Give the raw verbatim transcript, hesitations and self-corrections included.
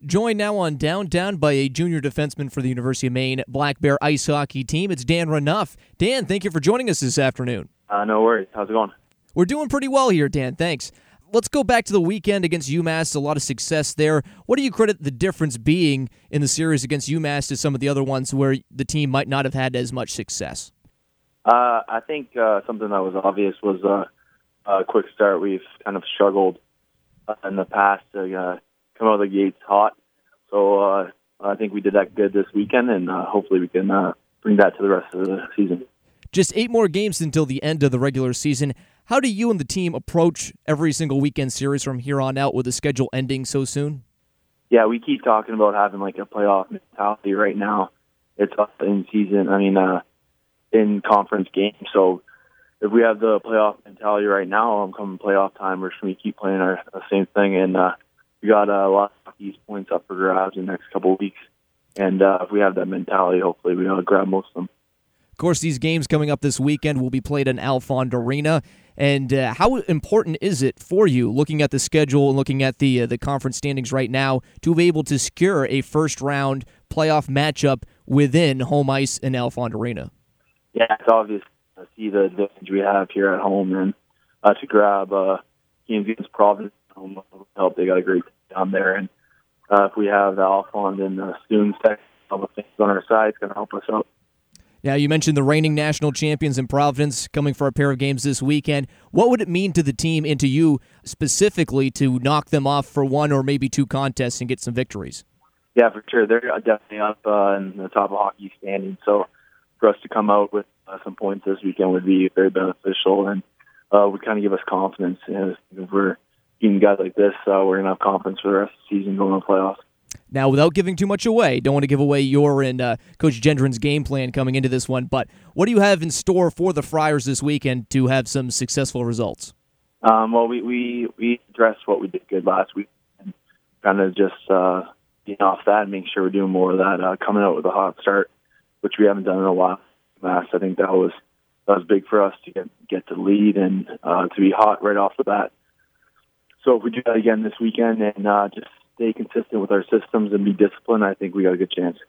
Joined now on Downtown by a junior defenseman for the University of Maine Black Bear ice hockey team. It's Dan Renouf. Dan, thank you for joining us this afternoon. Uh, no worries. How's it going? We're doing pretty well here, Dan. Thanks. Let's go back to the weekend against UMass. A lot of success there. What do you credit the difference being in the series against UMass to some of the other ones where the team might not have had as much success? Uh, I think uh, something that was obvious was uh, a quick start. We've kind of struggled uh, in the past to uh, come out of the gates hot. So uh, I think we did that good this weekend, and uh, hopefully we can uh, bring that to the rest of the season. Just eight more games until the end of the regular season. How do you and the team approach every single weekend series from here on out with the schedule ending so soon? Yeah, we keep talking about having like a playoff mentality right now. It's up in season, I mean, uh, in conference games. So if we have the playoff mentality right now, I'm coming playoff time, we're just going to keep playing our the same thing. And uh, we got uh, a lot of these points up for grabs in the next couple of weeks. And uh, if we have that mentality, hopefully we will grab most of them. Of course, these games coming up this weekend will be played in Alfond Arena. And uh, how important is it for you, looking at the schedule and looking at the uh, the conference standings right now, to be able to secure a first-round playoff matchup within home ice in Alfond Arena? Yeah, it's obvious to see the advantage we have here at home, and uh, to grab uh, games against Providence home will help. They got a great team down there, and uh, if we have the Alfond and uh, Student Tech on our side, it's going to help us out. Now, you mentioned the reigning national champions in Providence coming for a pair of games this weekend. What would it mean to the team and to you specifically to knock them off for one or maybe two contests and get some victories? Yeah, for sure. They're definitely up uh, in the top of hockey standing. So for us to come out with uh, some points this weekend would be very beneficial, and uh, would kind of give us confidence. And if we're beating guys like this, uh, we're going to have confidence for the rest of the season going to the playoffs. Now, without giving too much away, don't want to give away your and uh, Coach Gendron's game plan coming into this one, but what do you have in store for the Friars this weekend to have some successful results? Um, well, we, we, we addressed what we did good last week and kind of just uh, being off that and making sure we're doing more of that, uh, coming out with a hot start, which we haven't done in a while. Last, I think that was that was big for us to get, get to lead and uh, to be hot right off the bat. So if we do that again this weekend and uh, just stay consistent with our systems and be disciplined, I think we got a good chance.